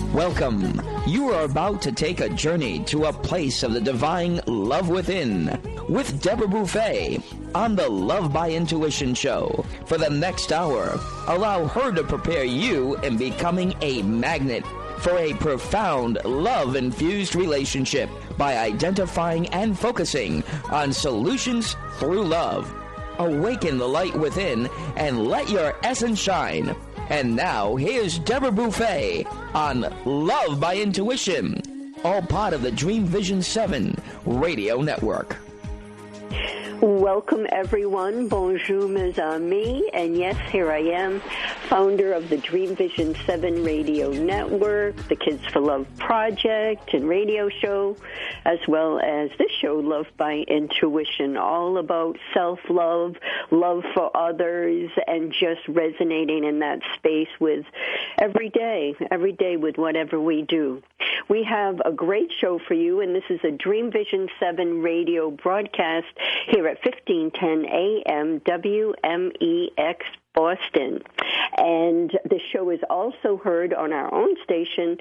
Welcome. You are about to take a journey to a place of the divine love within with Deborah Buffet on the Love by Intuition show. For the next hour, allow her to prepare you in becoming a magnet for a profound love-infused relationship by identifying and focusing on solutions through love. Awaken the light within and let your essence shine. And now, here's Deborah Buffet on Love by Intuition, all part of the Dream Vision 7 radio network. Welcome, everyone. Bonjour, mes amis. And yes, here I am, founder of the Dream Vision 7 radio network, the Kids for Love project and radio show, as well as this show, Love by Intuition, all about self-love, love for others, and just resonating in that space with every day with whatever we do. We have a great show for you, and this is a Dream Vision 7 radio broadcast here at 1510 AM WMEX Boston. And the show is also heard on our own station,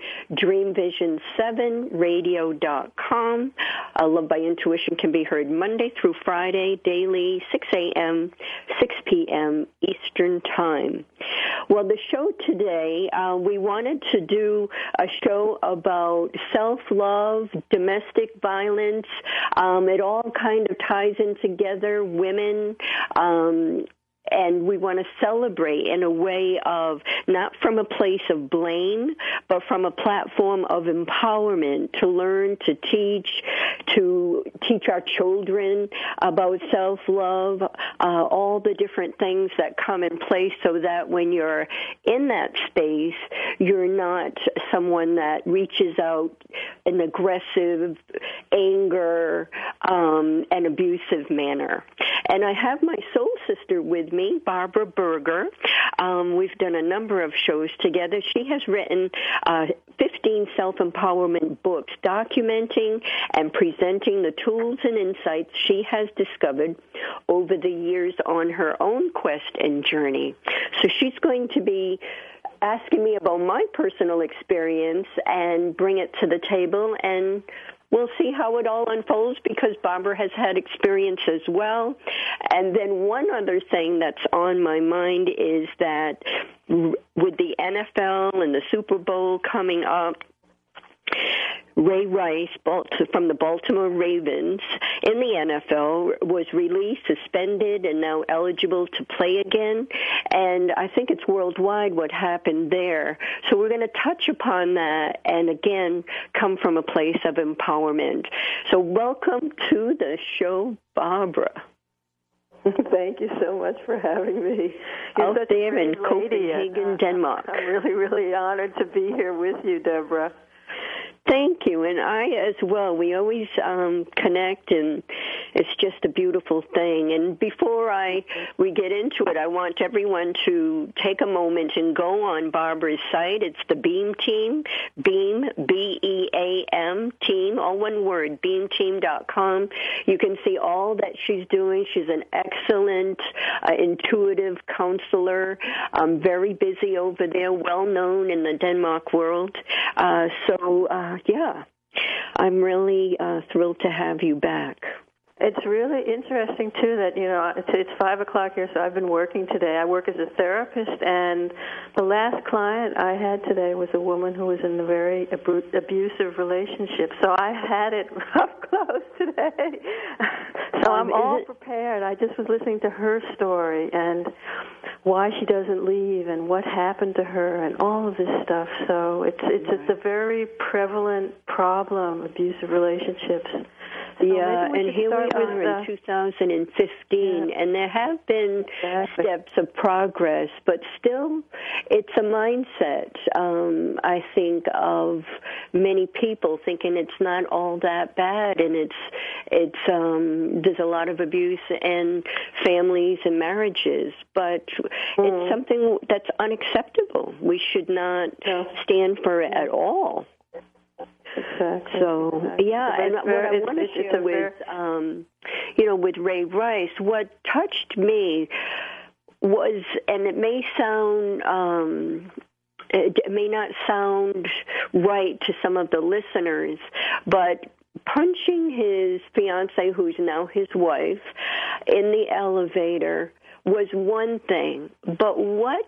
DreamVision7Radio.com. Love by Intuition can be heard Monday through Friday, daily, 6 a.m., 6 p.m. Eastern Time. Well, the show today, we wanted to do a show about self-love, domestic violence. It all kind of ties in together, women, and we want to celebrate in a way of not from a place of blame, but from a platform of empowerment to learn, to teach our children about self-love, all the different things that come in place so that when you're in that space, you're not someone that reaches out in aggressive anger and abusive manner. And I have my soul sister with me, Barbara Berger. We've done a number of shows together. She has written 15 self-empowerment books documenting and presenting the tools and insights she has discovered over the years on her own quest and journey. So she's going to be asking me about my personal experience and bring it to the table, and we'll see how it all unfolds because Barbara has had experience as well. And then one other thing that's on my mind is that with the NFL and the Super Bowl coming up, Ray Rice from the Baltimore Ravens in the NFL was released, suspended, and now eligible to play again. And I think it's worldwide what happened there. So we're going to touch upon that and, again, come from a place of empowerment. So welcome to the show, Barbara. Thank you so much for having me. You're out there in Copenhagen, Denmark. I'm really, really honored to be here with you, Deborah. Thank you, and I as well. We always connect, and it's just a beautiful thing. And before we get into it, I want everyone to take a moment and go on Barbara's site. It's the Beam Team, Beam, B-E-A-M, team, all one word, beamteam.com. You can see all that she's doing. She's an excellent, intuitive counselor, very busy over there, well-known in the Denmark world. Yeah, I'm really thrilled to have you back. It's really interesting, too, that, it's 5 o'clock here, so I've been working today. I work as a therapist, and the last client I had today was a woman who was in a very abusive relationship. So I had it up close today. So I'm all prepared. I just was listening to her story and why she doesn't leave and what happened to her and all of this stuff. So it's a very prevalent problem, abusive relationships. Yeah, and here we are in 2015, and there have been steps of progress, but still it's a mindset, I think, of many people thinking it's not all that bad, and there's a lot of abuse in families and marriages, but it's something that's unacceptable. We should not stand for it at all. Exactly. So, yeah, and what I want to share with Ray Rice, what touched me was, and it may sound it may not sound right to some of the listeners, but punching his fiancée, who's now his wife, in the elevator was one thing, but what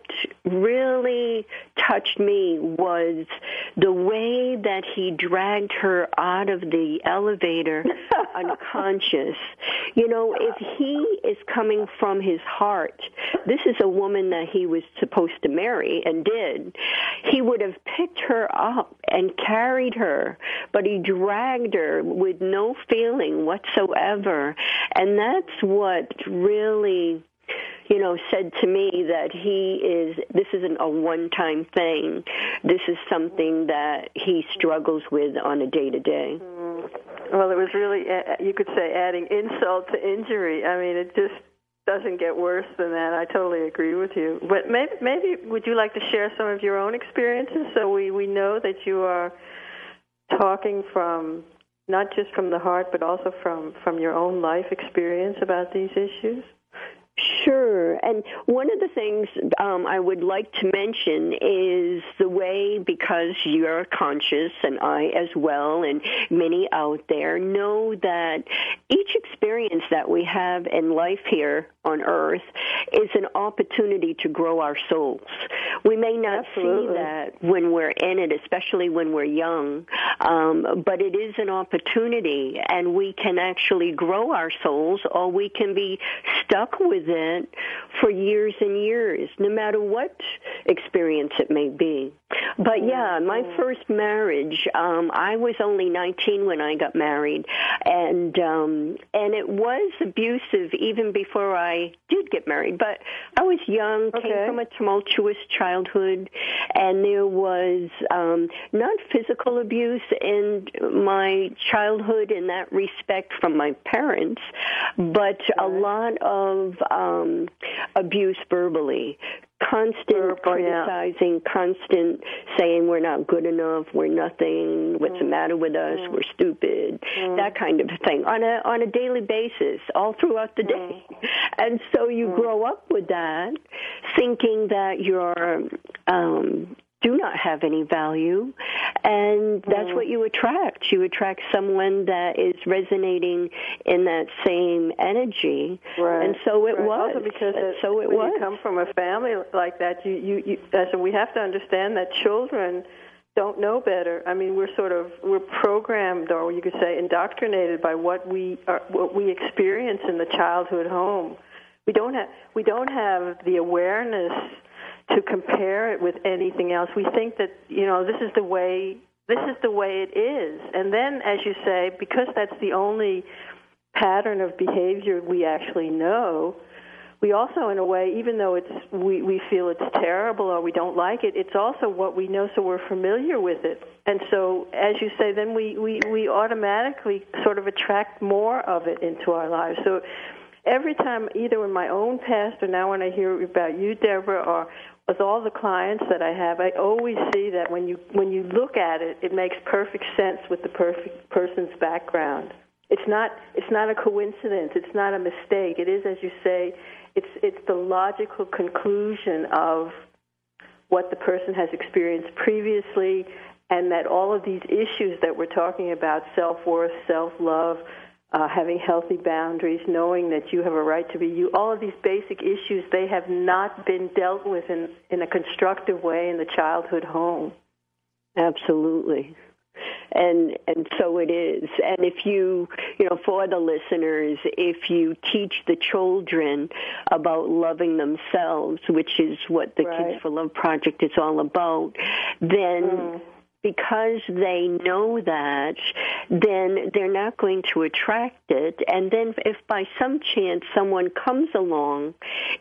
really touched me was the way that he dragged her out of the elevator unconscious. You know, if he is coming from his heart, this is a woman that he was supposed to marry and did, he would have picked her up and carried her, but he dragged her with no feeling whatsoever, and that's what really, you know, said to me that this isn't a one-time thing. This is something that he struggles with on a day-to-day. Well, it was really, you could say, adding insult to injury. I mean, it just doesn't get worse than that. I totally agree with you. But maybe would you like to share some of your own experiences so we know that you are talking from, not just from the heart, but also from your own life experience about these issues? Sure. And one of the things I would like to mention is the way, because you're conscious, and I as well, and many out there know that each experience that we have in life here on earth is an opportunity to grow our souls. We may not see that when we're in it, especially when we're young, but it is an opportunity, and we can actually grow our souls, or we can be stuck with it for years and years, no matter what experience it may be. But yeah, my first marriage, I was only 19 when I got married, and it was abusive even before I did get married. But I was young, came from a tumultuous childhood, and there was not physical abuse in my childhood in that respect from my parents, but a lot of abuse verbally. Constant criticizing, constant saying we're not good enough, we're nothing, what's the matter with us, we're stupid, that kind of thing on a daily basis, all throughout the day. And so you grow up with that, thinking that you're do not have any value, and that's what you attract. You attract someone that is resonating in that same energy, and so it was. Also because when you come from a family like that, so we have to understand that children don't know better. I mean, we're programmed, or you could say indoctrinated by what we experience in the childhood home. We don't have the awareness to compare it with anything else. We think that, you know, this is the way it is. And then, as you say, because that's the only pattern of behavior we actually know, we also, in a way, even though we feel it's terrible or we don't like it, it's also what we know, so we're familiar with it. And so, as you say, then we automatically sort of attract more of it into our lives. So every time, either in my own past or now when I hear about you, Deborah, or with all the clients that I have, I always see that when you look at it, it makes perfect sense with the perfect person's background. It's not a coincidence. It's not a mistake. It is, as you say, it's the logical conclusion of what the person has experienced previously, and that all of these issues that we're talking about, self-worth, self-love, having healthy boundaries, knowing that you have a right to be you, all of these basic issues, they have not been dealt with in a constructive way in the childhood home. Absolutely. And so it is. And if you for the listeners, if you teach the children about loving themselves, which is what the Kids for Love Project is all about, then because they know that, then they're not going to attract it. And then if by some chance someone comes along,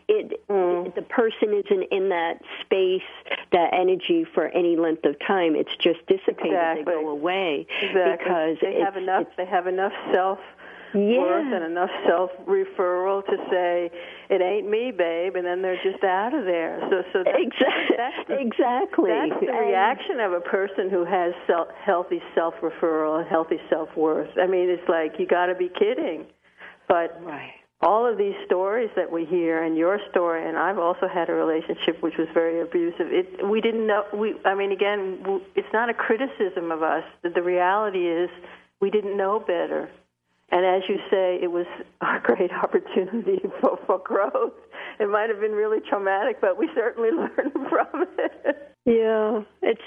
the person isn't in that space, that energy for any length of time. It's just dissipated. They go away because they have enough self-worth and enough self-referral to say, it ain't me, babe, and then they're just out of there. So exactly. That's the reaction of a person who has healthy self-referral and healthy self-worth. I mean, it's like, you got to be kidding. But all of these stories that we hear, and your story, and I've also had a relationship which was very abusive. We didn't know. Again, it's not a criticism of us. The reality is we didn't know better. And as you say, it was a great opportunity for growth. It might have been really traumatic, but we certainly learned from it. Yeah,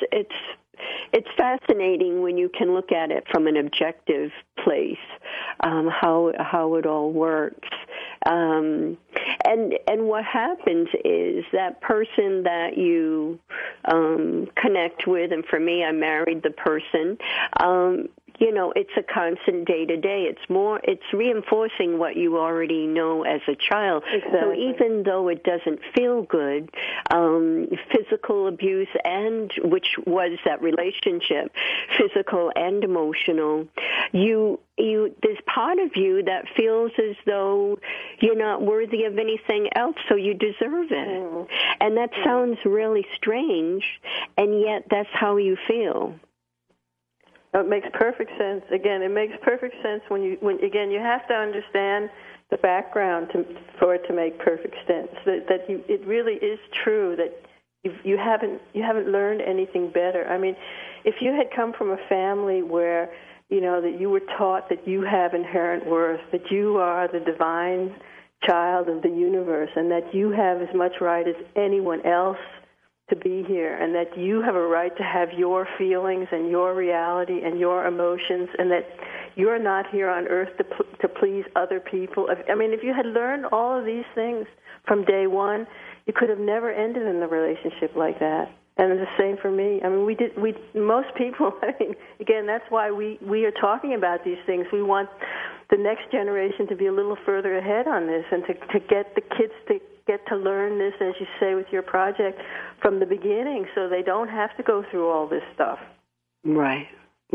it's fascinating when you can look at it from an objective place, how it all works. And what happens is that person that you connect with, and for me, I married the person. It's a constant day-to-day. It's reinforcing what you already know as a child. Exactly. So even though it doesn't feel good, physical abuse, and which was that relationship, physical and emotional, there's part of you that feels as though you're not worthy of anything else, so you deserve it. Mm. And that sounds really strange, and yet that's how you feel. It makes perfect sense. Again, it makes perfect sense when you have to understand the background for it to make perfect sense. It really is true that you haven't learned anything better. I mean, if you had come from a family where that you were taught that you have inherent worth, that you are the divine child of the universe, and that you have as much right as anyone else to be here, and that you have a right to have your feelings and your reality and your emotions, and that you're not here on earth to please other people. I mean, if you had learned all of these things from day one, you could have never ended in a relationship like that. And the same for me. I mean, most people, again, that's why we are talking about these things. We want the next generation to be a little further ahead on this, and to get the kids to get to learn this, as you say, with your project from the beginning, so they don't have to go through all this stuff. Right.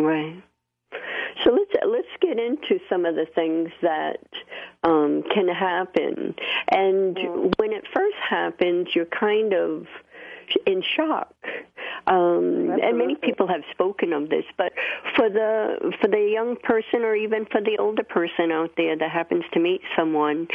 So let's get into some of the things that can happen. And when it first happens, you're kind of in shock. And many people have spoken of this, but for the young person, or even for the older person out there that happens to meet someone,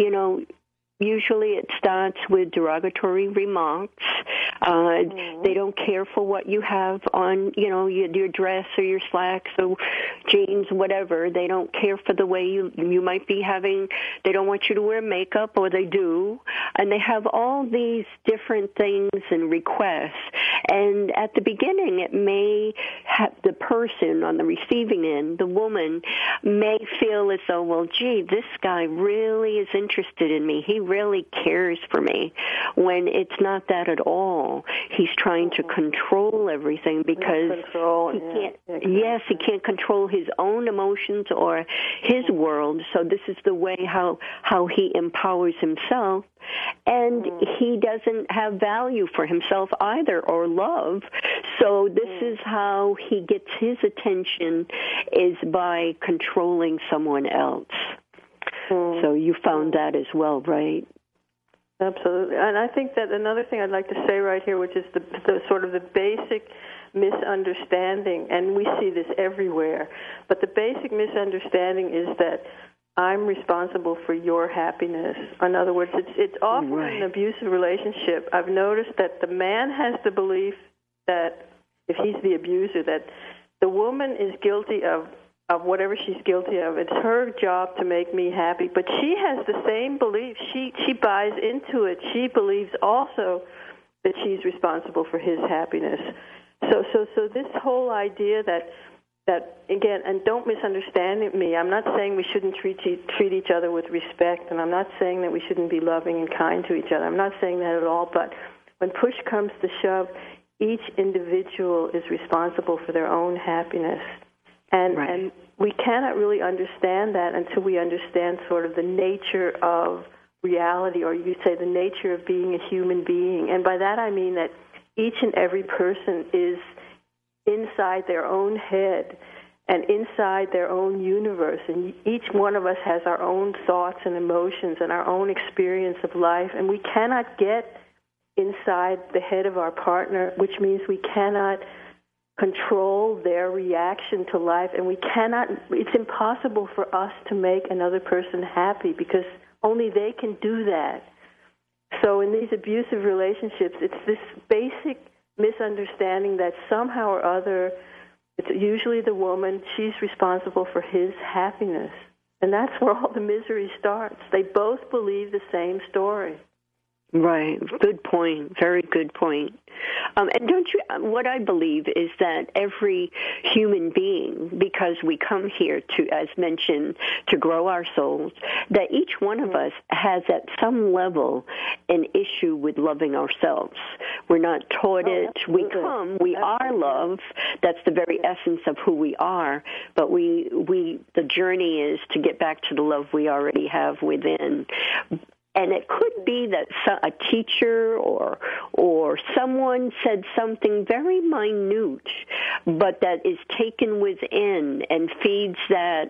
usually it starts with derogatory remarks. They don't care for what you have on, your dress or your slacks or jeans, whatever. They don't care for the way you might be having. They don't want you to wear makeup, or they do. And they have all these different things and requests. And at the beginning, it may have the person on the receiving end, the woman, may feel as though, well, gee, this guy really is interested in me. He really cares for me, when it's not that at all. He's trying to control everything because he can't control his own emotions or his world. So this is the way how he empowers himself, and he doesn't have value for himself either, or love. So this is how he gets his attention, is by controlling someone else. So you found that as well, right? Absolutely. And I think that another thing I'd like to say right here, which is the sort of the basic misunderstanding, and we see this everywhere, but the basic misunderstanding is that I'm responsible for your happiness. In other words, it's often in an abusive relationship. I've noticed that the man has the belief that, if he's the abuser, that the woman is guilty of whatever she's guilty of. It's her job to make me happy. But she has the same belief. She buys into it. She believes also that she's responsible for his happiness. So this whole idea that again, and don't misunderstand me, I'm not saying we shouldn't treat each other with respect, and I'm not saying that we shouldn't be loving and kind to each other. I'm not saying that at all. But when push comes to shove, each individual is responsible for their own happiness. And we cannot really understand that until we understand sort of the nature of reality, or you say the nature of being a human being. And by that I mean that each and every person is inside their own head and inside their own universe. And each one of us has our own thoughts and emotions and our own experience of life. And we cannot get inside the head of our partner, which means we cannot control their reaction to life, and it's impossible for us to make another person happy, because Only they can do that. So in these abusive relationships, it's this basic misunderstanding that somehow or other, it's usually the woman, she's responsible for his happiness. And that's where all the misery starts. They both believe the same story. Right. Good point. Very good point. And don't you, what I believe is that every human being, because we come here to, as mentioned, to grow our souls, that each one of us has at some level an issue with loving ourselves. We're not taught it. We come, we are love. That's the very essence of who we are. But the journey is to get back to the love we already have within. And it could be that a teacher or someone said something very minute, but that is taken within and feeds that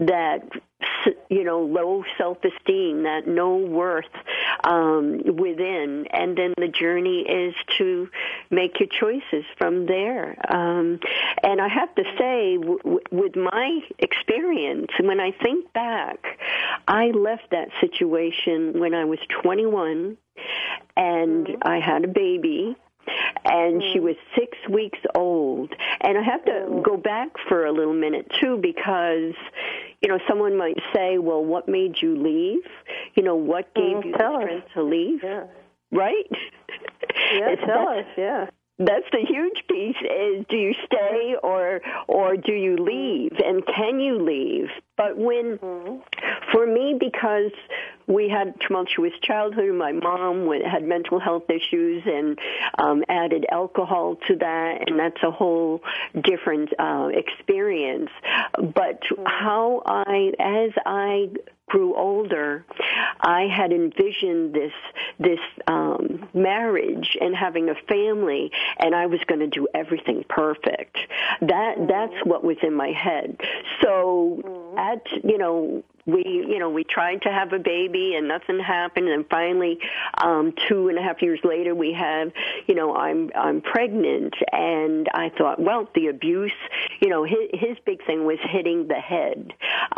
low self-esteem, that no worth within, and then the journey is to make your choices from there. And I have to say, with my experience, when I think back, I left that situation when I was 21, and I had a baby, and she was 6 weeks old. And I have to go back for a little minute, too, because, someone might say, well, what made you leave? What gave you the strength to leave? Yeah. Right? Yeah, tell us, yeah. That's the huge piece is, do you stay or do you leave? And can you leave? But for me, because we had tumultuous childhood, my mom had mental health issues and added alcohol to that, and that's a whole different experience. But as I grew older, I had envisioned this marriage and having a family, and I was going to do everything perfect. That's what was in my head. So we tried to have a baby and nothing happened, and finally 2.5 years later we have I'm pregnant, and I thought, well, the abuse, his big thing was hitting the head,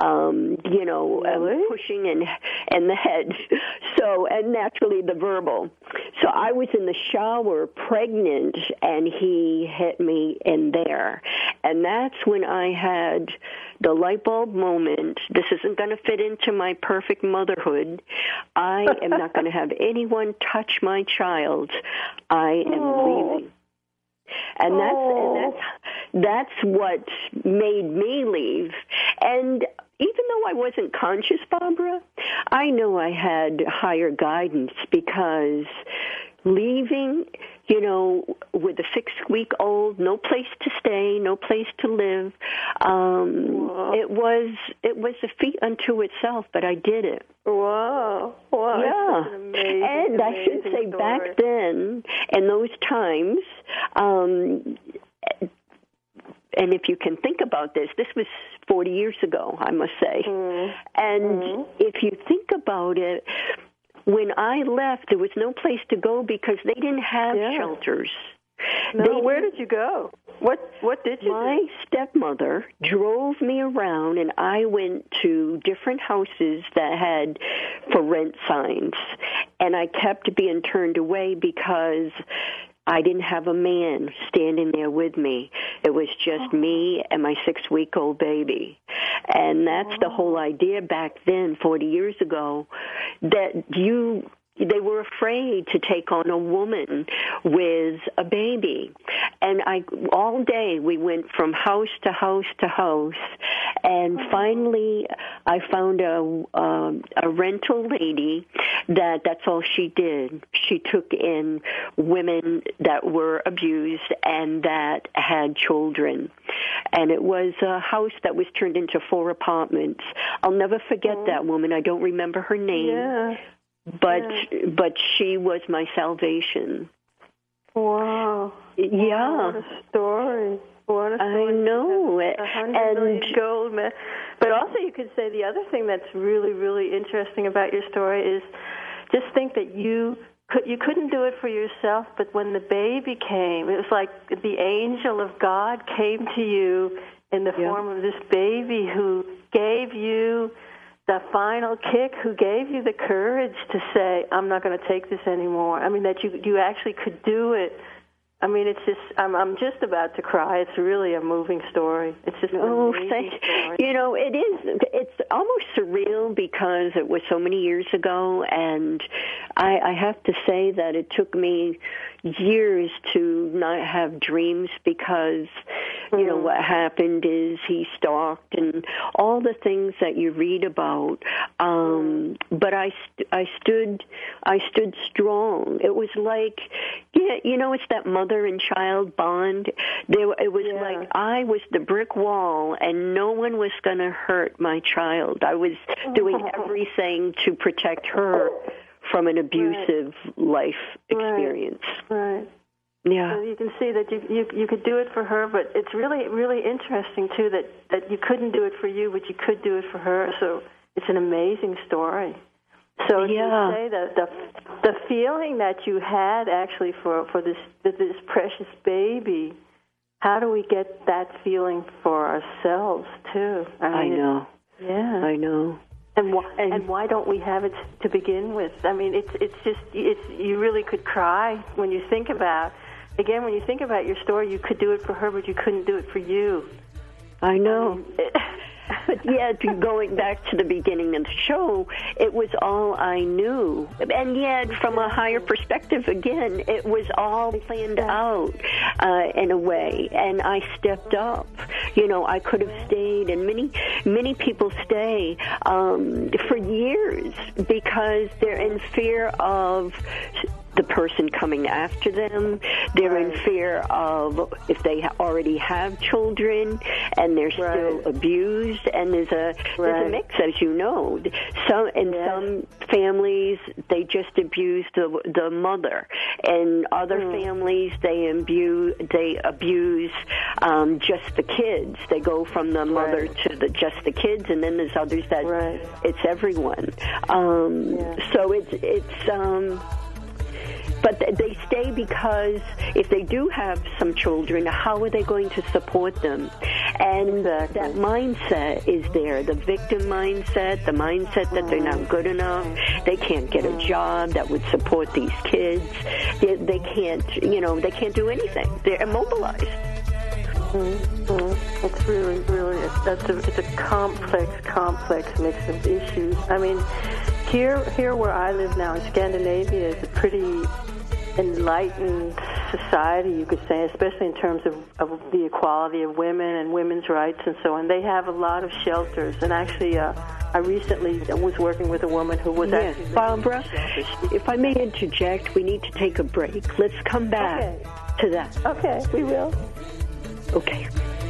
pushing and the head, so, and naturally the verbal. So I was in the shower pregnant, and he hit me in there, and that's when I had the light bulb moment. This isn't going to fit into my perfect motherhood. I am not going to have anyone touch my child. I am leaving. And that's what made me leave. And even though I wasn't conscious, Barbara, I know I had higher guidance, because leaving, with a 6-week-old, no place to stay, no place to live, it was a feat unto itself, but I did it. Wow. Yeah. And I should say, story. back then, in those times, and if you can think about this was 40 years ago, I must say. And if you think about it, when I left, there was no place to go because they didn't have shelters. No, where did you go? What did you do? My stepmother drove me around, and I went to different houses that had for rent signs, and I kept being turned away because I didn't have a man standing there with me. It was just me and my 6-week-old baby. And that's the whole idea back then, 40 years ago, that they were afraid to take on a woman with a baby. And all day we went from house to house to house, and finally I found a rental lady that's all she did. She took in women that were abused and that had children. And it was a house that was turned into 4 apartments. I'll never forget that woman. I don't remember her name. Yeah. But she was my salvation. Wow. Yeah. What a story. What a story. I know. $100 million gold. But also you could say the other thing that's really, really interesting about your story is just think that you couldn't do it for yourself, but when the baby came, it was like the angel of God came to you in the form of this baby who gave you the final kick, who gave you the courage to say, I'm not going to take this anymore? I mean, that you actually could do it. I mean, it's just, I'm just about to cry. It's really a moving story. It's just an amazing story. You know, it's almost surreal because it was so many years ago, and I have to say that it took me years to not have dreams because, you know, what happened is he stalked and all the things that you read about. But I stood strong. It was like, yeah, you know, it's that mother and child bond. It was like I was the brick wall, and no one was going to hurt my child. I was doing everything to protect her from an abusive life experience. Right. Yeah. So you can see that you could do it for her, but it's really, really interesting, too, that you couldn't do it for you, but you could do it for her. So it's an amazing story. So you say that the feeling that you had actually for this precious baby, how do we get that feeling for ourselves, too? I know. Yeah. I know. And why don't we have it to begin with? I mean, it's you really could cry when you think about, again, when you think about your story, you could do it for her, but you couldn't do it for you. I know. But yet, going back to the beginning of the show, it was all I knew. And yet, from a higher perspective, again, it was all planned out in a way. And I stepped up. You know, I could have stayed, and many people stay for years because they're in fear of the person coming after them. They're in fear of if they already have children and they're still abused. And there's a mix, as you know. Some families, they just abuse the mother. And other families, they abuse just the kids. They go from the mother to just the kids, and then there's others that it's everyone. So it's but they stay because if they do have some children, how are they going to support them? And that mindset is there, the victim mindset, the mindset that they're not good enough, they can't get a job that would support these kids. They can't, they can't do anything. They're immobilized. It's really, it's a complex mix of issues. I mean, here where I live now in Scandinavia is a pretty enlightened society, you could say, especially in terms of the equality of women and women's rights and so on. They have a lot of shelters, and actually I recently was working with a woman who was actually... Barbara, if I may interject, we need to take a break. Let's come back to that. Okay, we will. Okay.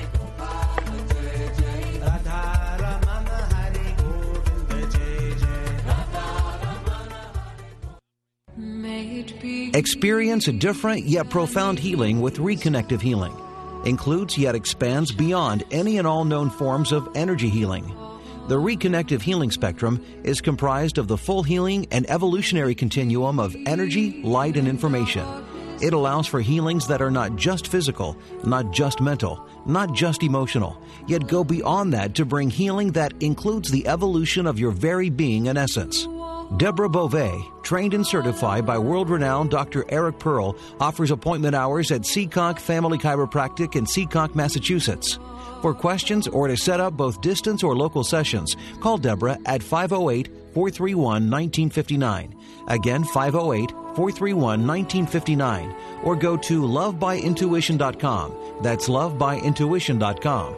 Experience a different yet profound healing with Reconnective Healing. Includes yet expands beyond any and all known forms of energy healing. The Reconnective Healing spectrum is comprised of the full healing and evolutionary continuum of energy, light, and information. It allows for healings that are not just physical, not just mental, not just emotional, yet go beyond that to bring healing that includes the evolution of your very being and essence. Deborah Beauvais, trained and certified by world-renowned Dr. Eric Pearl, offers appointment hours at Seekonk Family Chiropractic in Seekonk, Massachusetts. For questions or to set up both distance or local sessions, call Deborah at 508-431-1959. Again, 508-431-1959. Or go to lovebyintuition.com. That's lovebyintuition.com.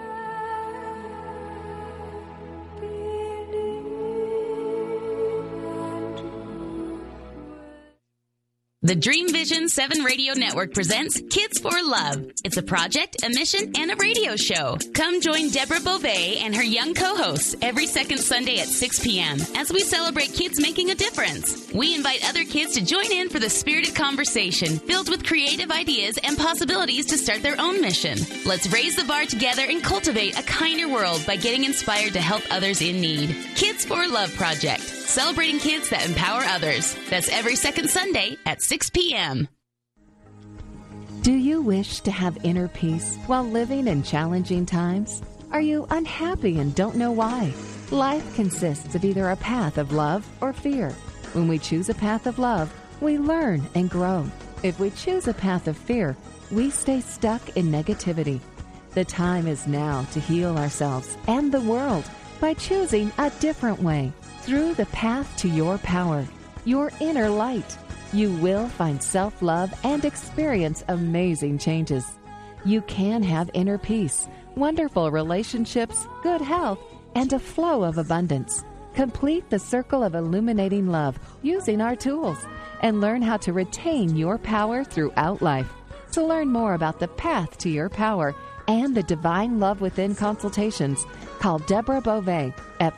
The Dream Vision 7 Radio Network presents Kids for Love. It's a project, a mission, and a radio show. Come join Deborah Beauvais and her young co-hosts every second Sunday at 6 p.m. as we celebrate kids making a difference. We invite other kids to join in for the spirited conversation filled with creative ideas and possibilities to start their own mission. Let's raise the bar together and cultivate a kinder world by getting inspired to help others in need. Kids for Love Project. Celebrating kids that empower others. That's every second Sunday at 6 p.m. Do you wish to have inner peace while living in challenging times? Are you unhappy and don't know why? Life consists of either a path of love or fear. When we choose a path of love, we learn and grow. If we choose a path of fear, we stay stuck in negativity. The time is now to heal ourselves and the world by choosing a different way. Through the path to your power, your inner light, you will find self-love and experience amazing changes. You can have inner peace, wonderful relationships, good health, and a flow of abundance. Complete the circle of illuminating love using our tools and learn how to retain your power throughout life. To learn more about the path to your power and the Divine Love Within consultations, call Deborah Beauvais at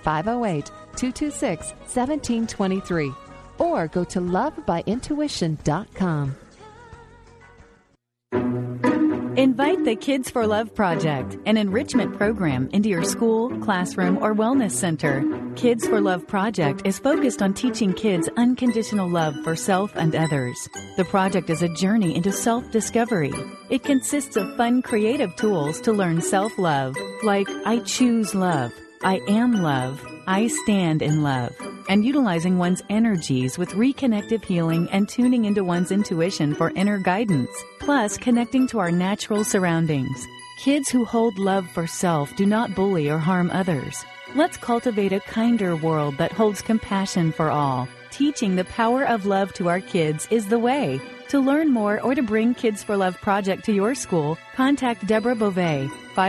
508-226-1723 or go to lovebyintuition.com. Invite the Kids for Love Project, an enrichment program, into your school, classroom, or wellness center. Kids for Love Project is focused on teaching kids unconditional love for self and others. The project is a journey into self-discovery. It consists of fun, creative tools to learn self-love, like I choose love, I am love, I stand in love, and utilizing one's energies with reconnective healing and tuning into one's intuition for inner guidance, plus connecting to our natural surroundings. Kids who hold love for self do not bully or harm others. Let's cultivate a kinder world that holds compassion for all. Teaching the power of love to our kids is the way. To learn more or to bring Kids for Love Project to your school, contact Deborah Beauvais,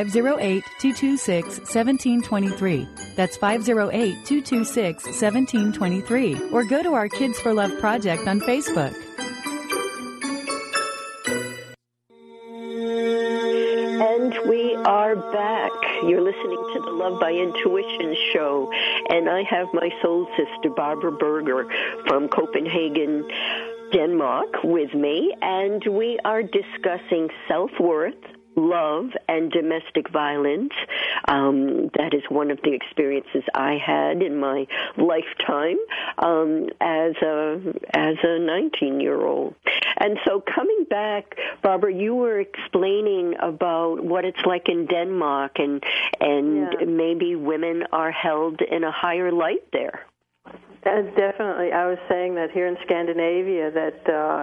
508-226-1723. That's 508-226-1723. Or go to our Kids for Love Project on Facebook. And we are back. You're listening to the Love by Intuition show, and I have my soul sister, Barbara Berger, from Copenhagen, Denmark, with me, and we are discussing self-worth, love, and domestic violence. That is one of the experiences I had in my lifetime as a 19-year-old. And so coming back, Barbara, you were explaining about what it's like in Denmark, and maybe women are held in a higher light there. Definitely. I was saying that here in Scandinavia that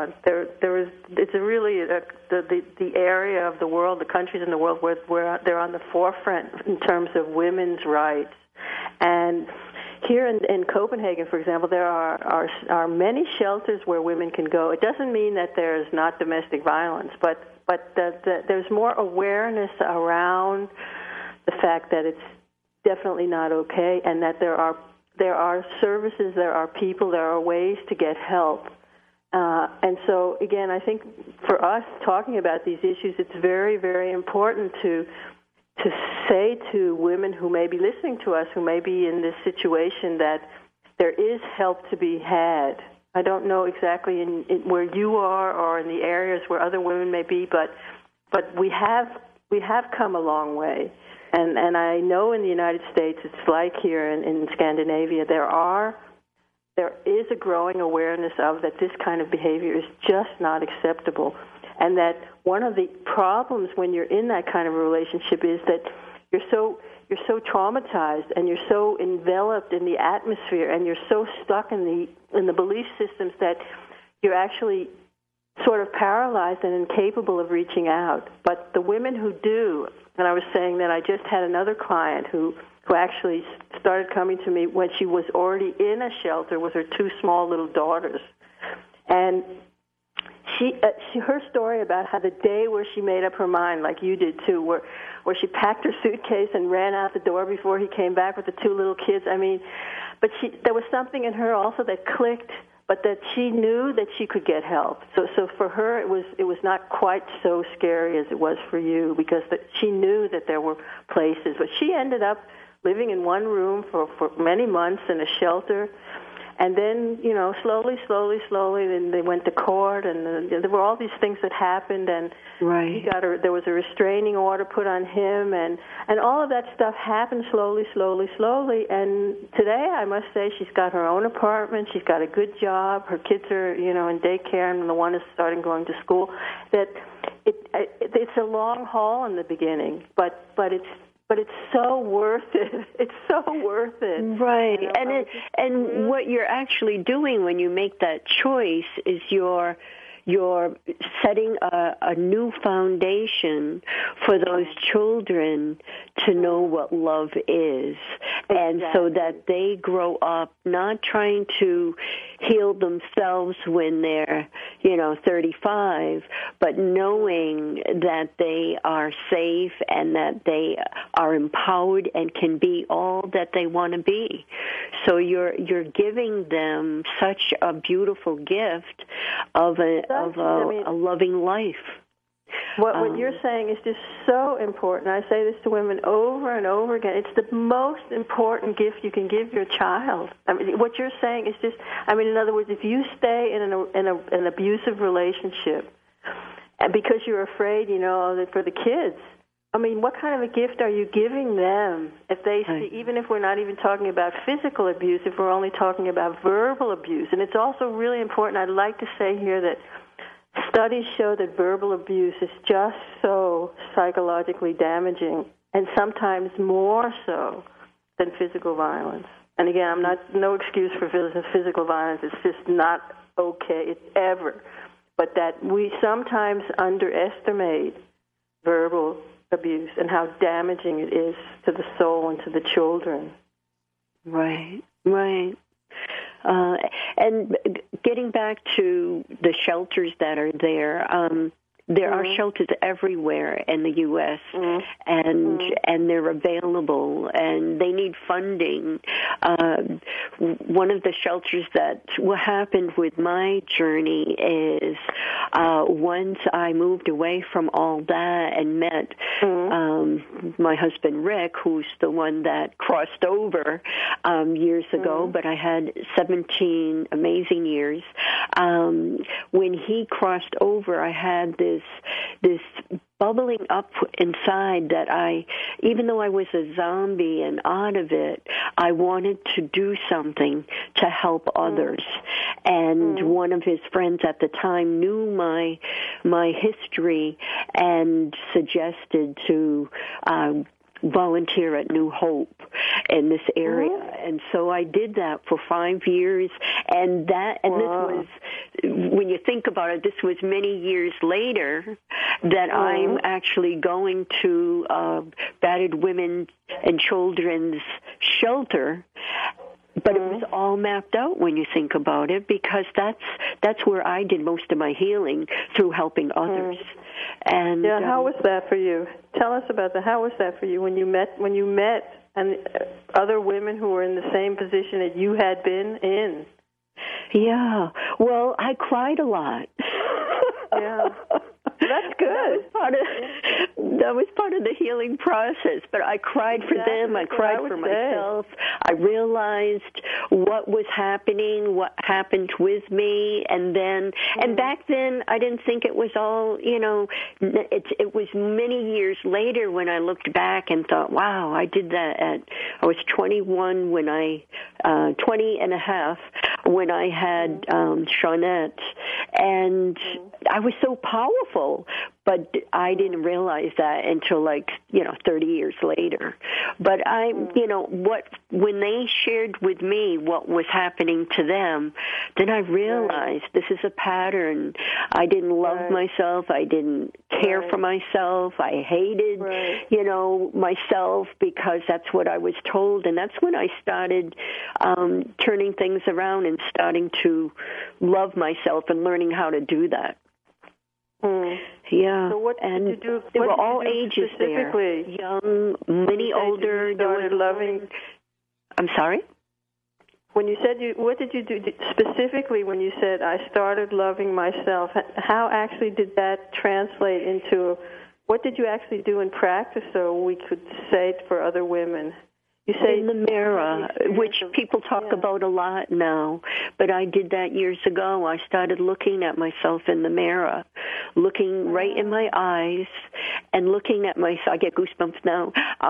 it's really the area of the world, the countries in the world where they're on the forefront in terms of women's rights. And here in Copenhagen, for example, there are many shelters where women can go. It doesn't mean that there's not domestic violence, but there's more awareness around the fact that it's definitely not okay, and that there are services, there are people, there are ways to get help. And so, again, I think for us talking about these issues, it's very, very important to say to women who may be listening to us, who may be in this situation, that there is help to be had. I don't know exactly in where you are or in the areas where other women may be, but we have come a long way. And I know in the United States, it's like here in Scandinavia, there is a growing awareness of that this kind of behavior is just not acceptable, and that one of the problems when you're in that kind of a relationship is that you're so traumatized and you're so enveloped in the atmosphere and you're so stuck in the belief systems that you're actually sort of paralyzed and incapable of reaching out. But the women who do, and I was saying that I just had another client who actually started coming to me when she was already in a shelter with her two small little daughters. And her story about how the day where she made up her mind, like you did too, where she packed her suitcase and ran out the door before he came back with the two little kids. I mean, but there was something in her also that clicked, but that she knew that she could get help. So for her, it was not quite so scary as it was for you, because she knew that there were places. But she ended up living in one room for many months in a shelter. And then, slowly, then they went to court, and there were all these things that happened, and right. There was a restraining order put on him, and all of that stuff happened slowly. And today, I must say, she's got her own apartment, she's got a good job, her kids are, in daycare, and the one is starting going to school. That it's a long haul in the beginning, but but it's so worth it. It's so worth it. Right. You know? And what you're actually doing when you make that choice is you're setting a new foundation for those children to know what love is. Exactly. And so that they grow up not trying to heal themselves when they're, 35, but knowing that they are safe and that they are empowered and can be all that they want to be. So you're giving them such a beautiful gift of a loving life. What you're saying is just so important. I say this to women over and over again. It's the most important gift you can give your child. I mean, what you're saying is just, in other words, if you stay in an abusive relationship, and because you're afraid, for the kids, what kind of a gift are you giving them if they see, even if we're not even talking about physical abuse, if we're only talking about verbal abuse? And it's also really important, I'd like to say here that studies show that verbal abuse is just so psychologically damaging, and sometimes more so than physical violence. And again, no excuse for physical violence. It's just not okay ever. But that we sometimes underestimate verbal abuse and how damaging it is to the soul and to the children. Right. And getting back to the shelters that are there, there are shelters everywhere in the U.S., and they're available, and they need funding. One of the shelters what happened with my journey is once I moved away from all that and met my husband, Rick, who's the one that crossed over years ago, but I had 17 amazing years. When he crossed over, I had this bubbling up inside that even though I was a zombie and out of it, I wanted to do something to help others. And one of his friends at the time knew my history and suggested to volunteer at New Hope in this area. And so I did that for 5 years, and this was, when you think about it, this was many years later that I'm actually going to battered women and children's shelter. But it was all mapped out when you think about it, because that's where I did most of my healing, through helping others. And how was that for you? Tell us about that. How was that for you when you met and other women who were in the same position that you had been in? Yeah. Well, I cried a lot. Yeah. That's good. That was part of the healing process. But I cried for them. I cried for myself. I realized what was happening, what happened with me, and back then I didn't think it was all, it was many years later when I looked back and thought, wow, I did that I was 21 when 20 and a half when I had Shawnette, and I was so powerful, but I didn't realize that until 30 years later. But when they shared with me what was happening to them, then I realized this is a pattern. I didn't love myself. I didn't care for myself. I hated, myself, because that's what I was told. And that's when I started turning things around and starting to love myself and learning how to do that. Yeah. So what did you do? They were all ages there. Young, many older. You started loving. I'm sorry? When you said what did you do specifically when you said I started loving myself? How actually did that translate into? What did you actually do in practice, so we could say it for other women? You say in the mirror, which people talk about a lot now, but I did that years ago. I started looking at myself in the mirror, looking right in my eyes, and looking at myself. I get goosebumps now,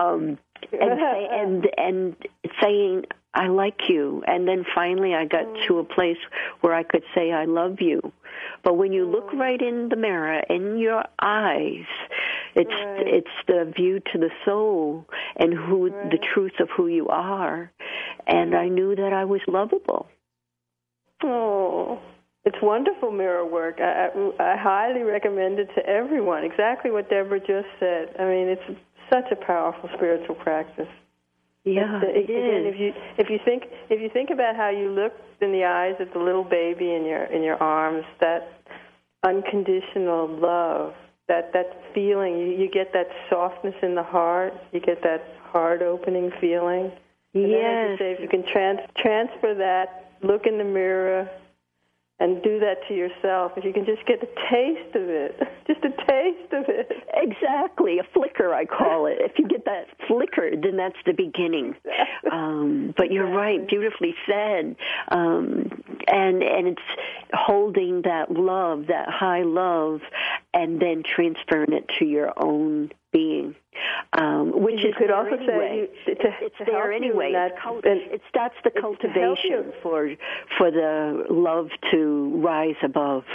and saying, I like you. And then finally I got to a place where I could say, I love you. But when you look right in the mirror, in your eyes, It's the view to the soul and the truth of who you are. And I knew that I was lovable. Oh, it's wonderful mirror work. I highly recommend it to everyone. Exactly what Deborah just said. I mean, it's such a powerful spiritual practice. Yeah, it is. If you think about how you look in the eyes of the little baby in your arms, that unconditional love, that feeling, you get that softness in the heart, you get that heart-opening feeling. And yes. If you can transfer that, look in the mirror, and do that to yourself. If you can just get a taste of it, just a taste of it. Exactly, a flicker, I call it. If you get that flicker, then that's the beginning. But you're right, beautifully said. And it's holding that love, that high love, and then transferring it to your own being. Which you could also say it's there anyway. It starts the cultivation for the love to rise above.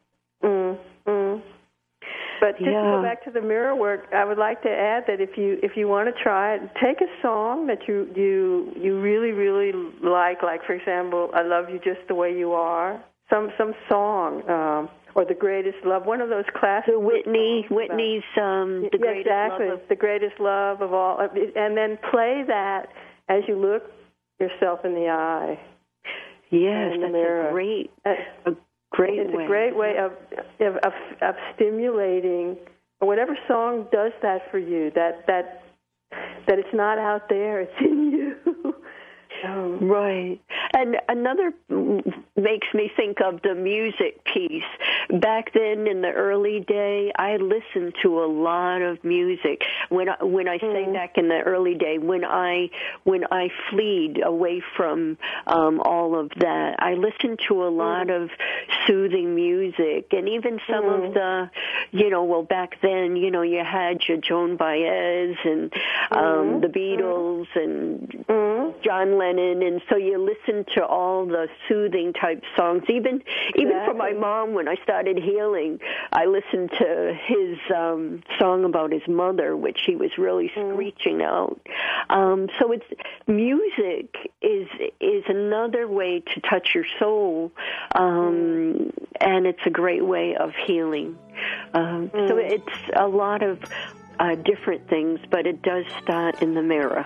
But just to go back to the mirror work, I would like to add that if you want to try it, take a song that you really, really like for example, I Love You Just the Way You Are, some song, or The Greatest Love, one of those classic Whitney's The Greatest Love. The Greatest Love of All, and then play that as you look yourself in the eye. Yes, in that's the mirror. a great way of stimulating, or whatever song does that for you, that it's not out there, it's in you. Right. And another makes me think of the music piece. Back then, in the early day, I listened to a lot of music. When I say back in the early day, when I fled away from all of that, I listened to a lot of soothing music, and even some of the, back then, you had your Joan Baez and the Beatles and John Lennon, and so you listened to all the soothing type songs. Even for my mom, when I started healing, I listened to his song about his mother, which he was really screeching out. So it's music is another way to touch your soul, and it's a great way of healing. So it's a lot of different things, but it does start in the mirror.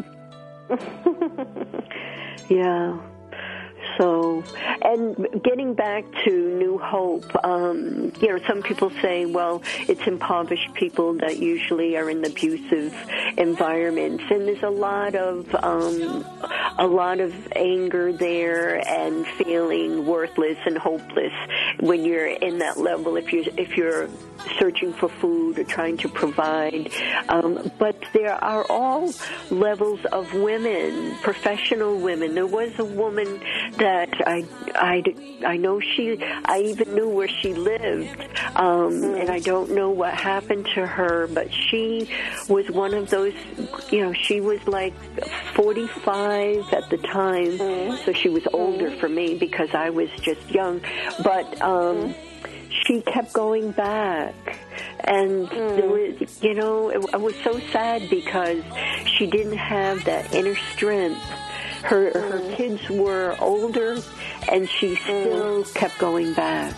Yeah. So, and getting back to New Hope, some people say, well, it's impoverished people that usually are in the abusive environments, and there's a lot of anger there and feeling worthless and hopeless when you're in that level. If you're searching for food or trying to provide, but there are all levels of women, professional women. There was a woman that I know I even knew where she lived, and I don't know what happened to her, but she was one of those, she was like 45 at the time, so she was older for me because I was just young, but she kept going back, and there was, it was so sad because she didn't have that inner strength. Her kids were older, and she still kept going back.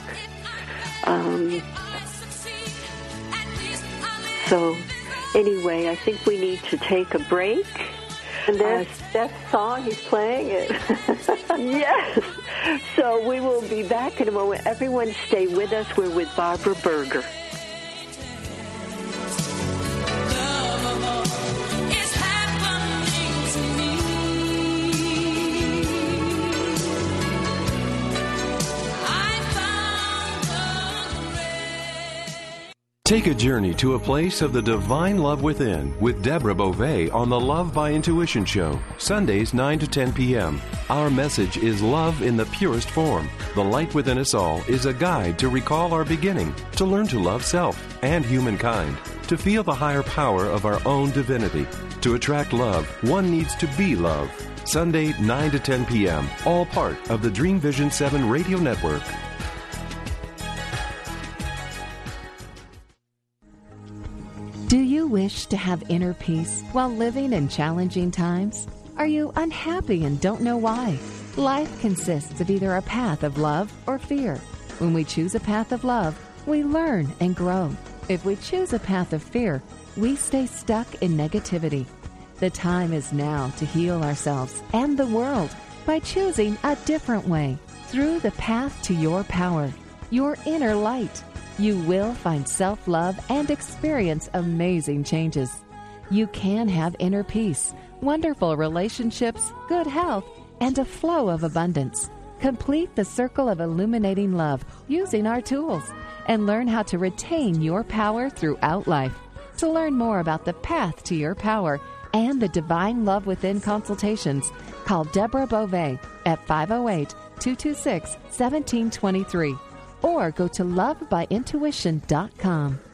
So, anyway, I think we need to take a break. And there's that song, he's playing it. Yes. So we will be back in a moment. Everyone stay with us. We're with Barbara Berger. Take a journey to a place of the divine love within with Deborah Beauvais on the Love by Intuition Show, Sundays 9 to 10 p.m. Our message is love in the purest form. The light within us all is a guide to recall our beginning, to learn to love self and humankind, to feel the higher power of our own divinity. To attract love, one needs to be love. Sunday 9 to 10 p.m., all part of the Dream Vision 7 radio network. Do you wish to have inner peace while living in challenging times? Are you unhappy and don't know why? Life consists of either a path of love or fear. When we choose a path of love, we learn and grow. If we choose a path of fear, we stay stuck in negativity. The time is now to heal ourselves and the world by choosing a different way through the path to your power, your inner light. You will find self-love and experience amazing changes. You can have inner peace, wonderful relationships, good health, and a flow of abundance. Complete the circle of illuminating love using our tools and learn how to retain your power throughout life. To learn more about the path to your power and the Divine Love Within consultations, call Deborah Beauvais at 508-226-1723 or go to lovebyintuition.com.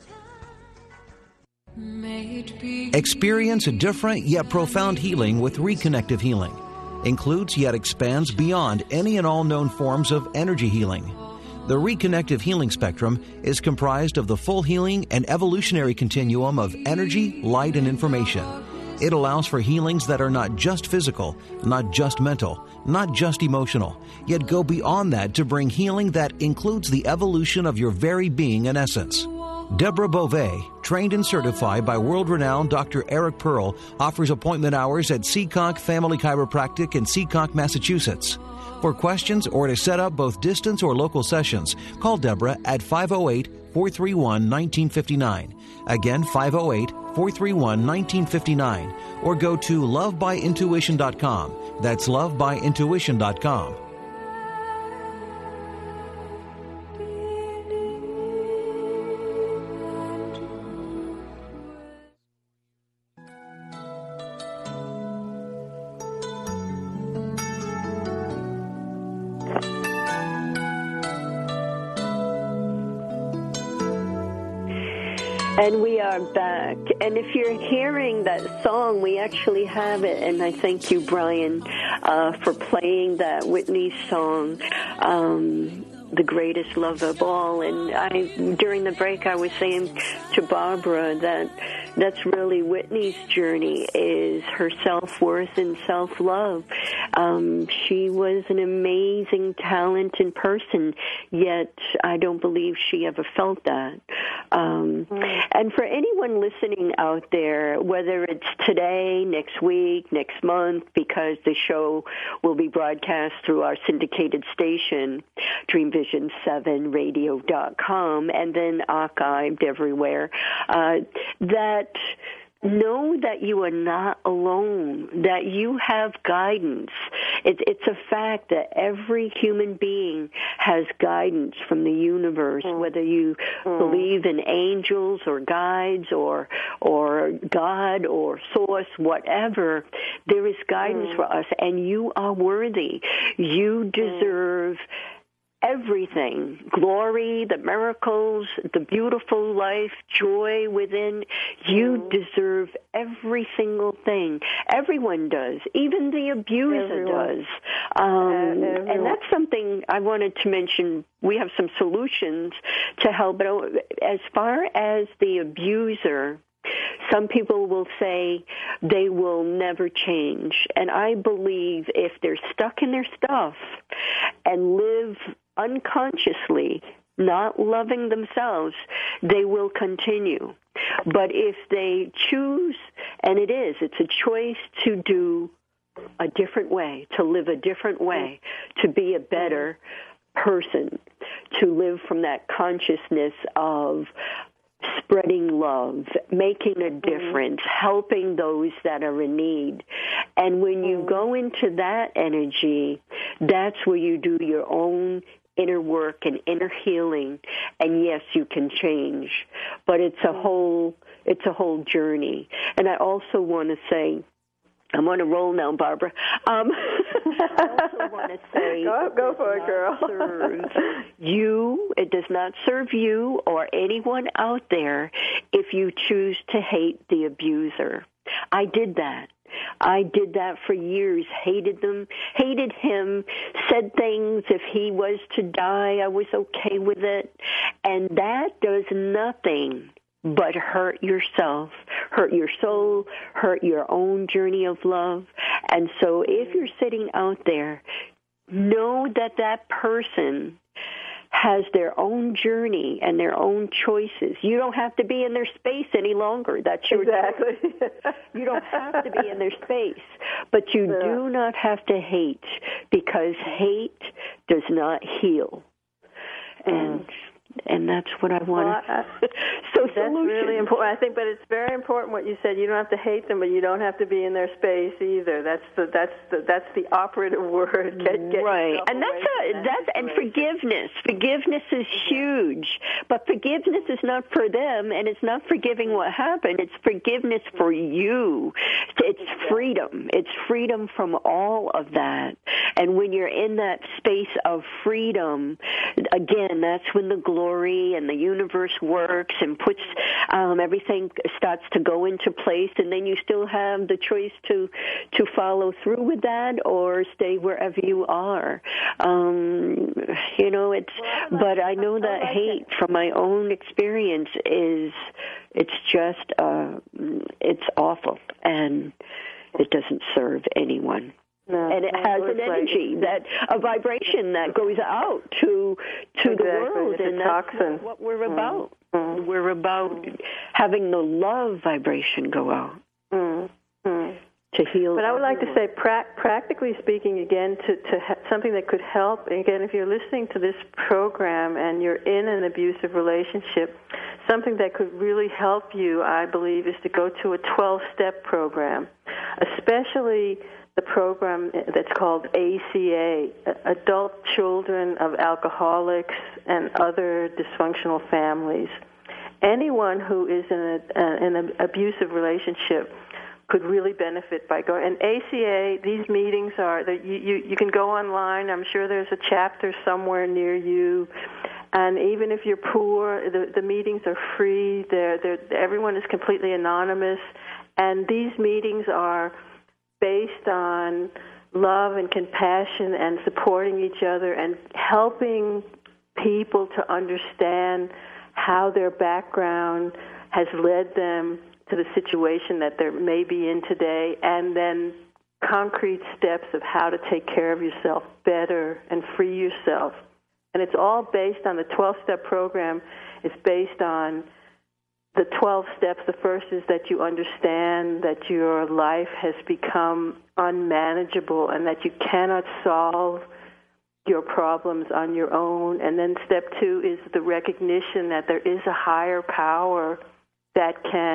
Experience a different yet profound healing with Reconnective Healing. Includes yet expands beyond any and all known forms of energy healing. The Reconnective Healing spectrum is comprised of the full healing and evolutionary continuum of energy, light, and information. It allows for healings that are not just physical, not just mental, not just emotional, yet go beyond that to bring healing that includes the evolution of your very being and essence. Deborah Beauvais, trained and certified by world-renowned Dr. Eric Pearl, offers appointment hours at Seekonk Family Chiropractic in Seekonk, Massachusetts. For questions or to set up both distance or local sessions, call Deborah at 508-431-1959. Again, 508-431-1959. Or go to lovebyintuition.com. That's lovebyintuition.com. And we are back. And if you're hearing that song, we actually have it. And I thank you, Brian, for playing that Whitney song, The Greatest Love of All. And during the break, I was saying to Barbara that that's really Whitney's journey, is her self-worth and self-love. She was an amazing, talented person, yet I don't believe she ever felt that. And for anyone listening out there, whether it's today, next week, next month, because the show will be broadcast through our syndicated station, DreamVision7Radio.com, and then archived everywhere, that know that you are not alone, that you have guidance. It's a fact that every human being has guidance from the universe, whether you believe in angels or guides or God or source, whatever. There is guidance for us, and you are worthy. You deserve everything, glory, the miracles, the beautiful life, joy within. You deserve every single thing. Everyone does. Even the abuser does. And that's something I wanted to mention. We have some solutions to help. But as far as the abuser, some people will say they will never change. And I believe if they're stuck in their stuff and live unconsciously, not loving themselves, they will continue. But if they choose, and it's a choice to do a different way, to live a different way, to be a better person, to live from that consciousness of spreading love, making a difference, helping those that are in need. And when you go into that energy, that's where you do your own inner work and inner healing. And yes, you can change, but it's a whole journey. And I also want to say, I'm on a roll now, Barbara. I also want to say, go for it, girl. It does not serve you or anyone out there if you choose to hate the abuser. I did that. I did that for years, hated them, hated him, said things. If he was to die, I was okay with it. And that does nothing but hurt yourself, hurt your soul, hurt your own journey of love. And so if you're sitting out there, know that that person has their own journey and their own choices. You don't have to be in their space any longer. That's your exactly. You don't have to be in their space. But you do not have to hate, because hate does not heal. And that's what I want. So that's really important. I think, but it's very important what you said. You don't have to hate them, but you don't have to be in their space either. That's the operative word. Get right, and and forgiveness. Forgiveness is huge, but forgiveness is not for them, and it's not forgiving what happened. It's forgiveness for you. It's freedom. It's freedom from all of that. And when you're in that space of freedom, again, that's when the glory and the universe works and puts everything starts to go into place, and then you still have the choice to follow through with that or stay wherever you are. But I know that hate from my own experience it's just it's awful, and it doesn't serve anyone. No, and it has an energy, a vibration that goes out to the world, it's and that's what we're about. We're about having the love vibration go out to heal. But I would like to say, practically speaking, again, to something that could help. Again, if you're listening to this program and you're in an abusive relationship, something that could really help you, I believe, is to go to a 12-step program, especially the program that's called ACA, Adult Children of Alcoholics and Other Dysfunctional Families. Anyone who is in an abusive relationship could really benefit by going. And ACA, these meetings are, you can go online. I'm sure there's a chapter somewhere near you. And even if you're poor, the meetings are free. Everyone is completely anonymous. And these meetings are based on love and compassion and supporting each other and helping people to understand how their background has led them to the situation that they may be in today, and then concrete steps of how to take care of yourself better and free yourself. And it's all based on the 12-step program. It's based on the 12 steps. The first is that you understand that your life has become unmanageable and that you cannot solve your problems on your own. And then step 2 is the recognition that there is a higher power that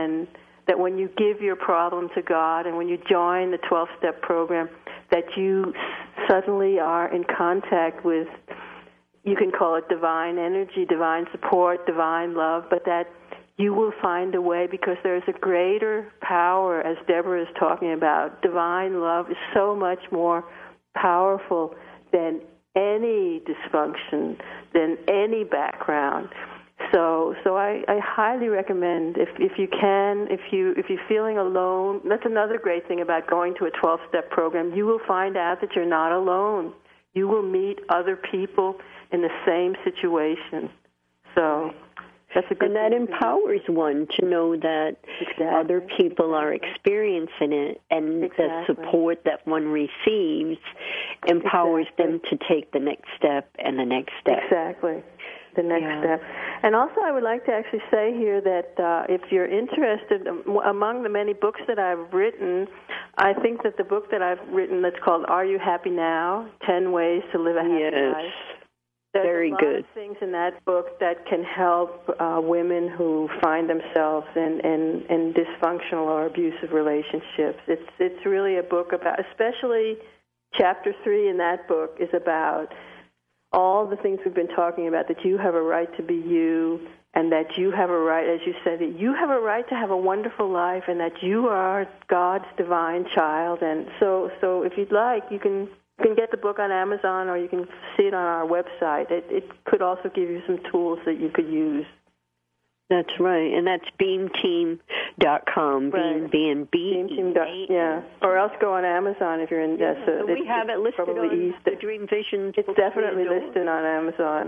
when you give your problem to God and when you join the 12-step program, that you suddenly are in contact with, you can call it divine energy, divine support, divine love, but that you will find a way, because there's a greater power, as Deborah is talking about. Divine love is so much more powerful than any dysfunction, than any background. So I highly recommend, if you can, if you're feeling alone, that's another great thing about going to a 12-step program. You will find out that you're not alone. You will meet other people in the same situation. So that's a good thing. And that empowers one to know that other people are experiencing it, and the support that one receives empowers them to take the next step and the next step. Exactly. The next step. And also I would like to actually say here that if you're interested, among the many books that I've written, I think that the book that I've written that's called Are You Happy Now? 10 Ways to Live a Happy Life. There's Very a lot good. of things in that book that can help women who find themselves in dysfunctional or abusive relationships. It's really a book about, especially Chapter 3 in that book is about all the things we've been talking about, that you have a right to be you, and that you have a right, as you said, that you have a right to have a wonderful life, and that you are God's divine child. And so if you'd like, you can get the book on Amazon, or you can see it on our website. It could also give you some tools that you could use. That's right, and that's beamteam.com. Right. Beamteam. Yeah, or else go on Amazon if you're in. We have it listed on the Dream Vision. It's definitely listed on Amazon.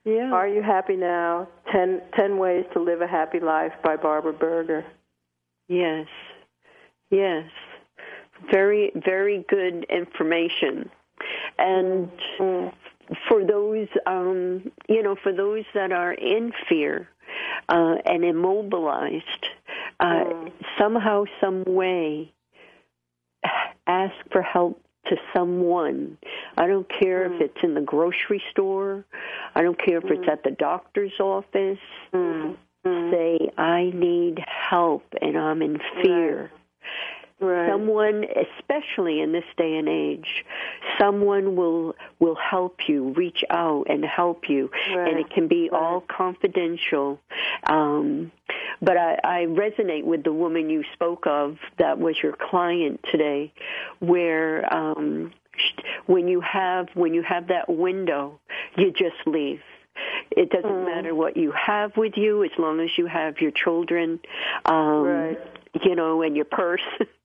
Yeah. Are You Happy Now? 10 Ways to Live a Happy Life by Barbara Berger. Yes. Yes. Very, very good information. And for those, for those that are in fear and immobilized, somehow, some way, ask for help to someone. I don't care if it's in the grocery store. I don't care if it's at the doctor's office. Say, I need help and I'm in fear. Right. Someone, especially in this day and age, someone will help you, reach out and help you, and it can be all confidential. But I resonate with the woman you spoke of that was your client today, where when you have that window, you just leave. It doesn't matter what you have with you, as long as you have your children, and your purse.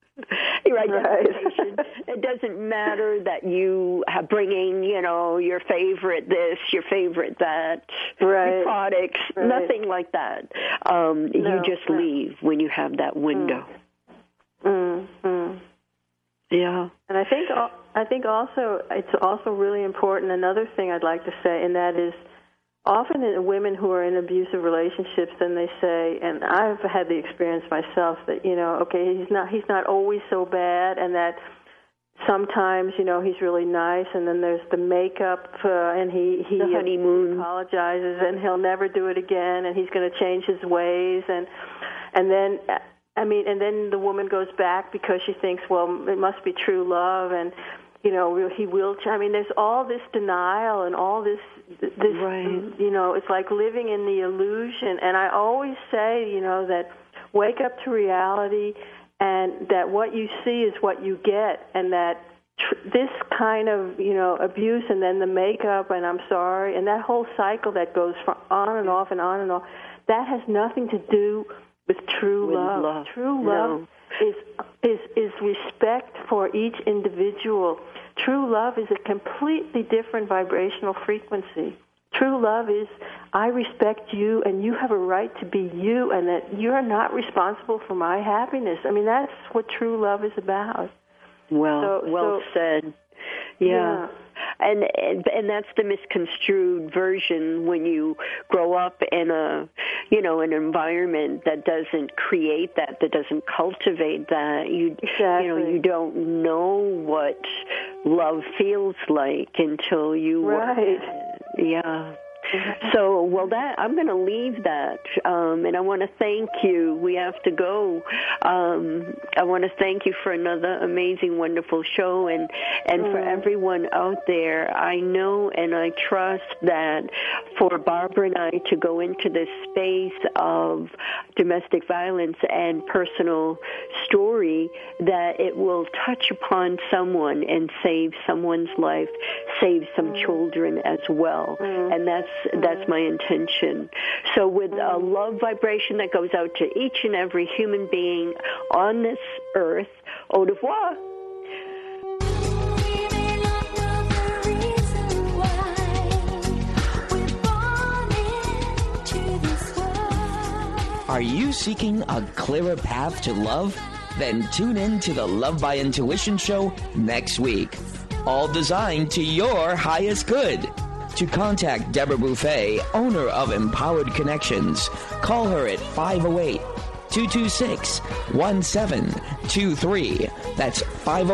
It doesn't matter that you are bringing, your favorite this, your favorite that, your products, nothing like that. You just leave when you have that window. Yeah. And I think also it's also really important. Another thing I'd like to say, and that is, often in women who are in abusive relationships, then they say, and I've had the experience myself, that, he's not always so bad, and that sometimes, he's really nice, and then there's the makeup, and he the honeymoon. Apologizes, and he'll never do it again, and he's going to change his ways, and then the woman goes back because she thinks, well, it must be true love, and he will. There's all this denial and all this. It's like living in the illusion. And I always say, that wake up to reality, and that what you see is what you get, and that this kind of, abuse, and then the makeup, and I'm sorry, and that whole cycle that goes on and off and on and off, that has nothing to do with true love. True love is respect for each individual. True love is a completely different vibrational frequency. True love is, I respect you, and you have a right to be you, and that you're not responsible for my happiness. That's what true love is about. Well said. Yeah. And that's the misconstrued version when you grow up in an environment that doesn't create that doesn't cultivate that. You don't know what love feels like until you Yeah. So, I'm going to leave that, and I want to thank you. We have to go. I want to thank you for another amazing, wonderful show, and for everyone out there. I know and I trust that for Barbara and I to go into this space of domestic violence and personal story, that it will touch upon someone and save someone's life, save some children as well, and that's my intention. So with a love vibration that goes out to each and every human being on this earth, au revoir. Are you seeking a clearer path to love? Then tune in to the Love by Intuition show next week. All designed to your highest good. To contact Deborah Buffet, owner of Empowered Connections, call her at 508-226-1723. That's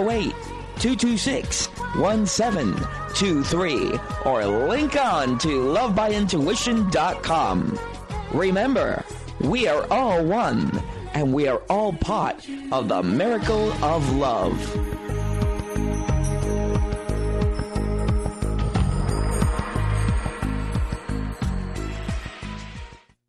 508-226-1723. Or link on to lovebyintuition.com. Remember, we are all one, and we are all part of the miracle of love.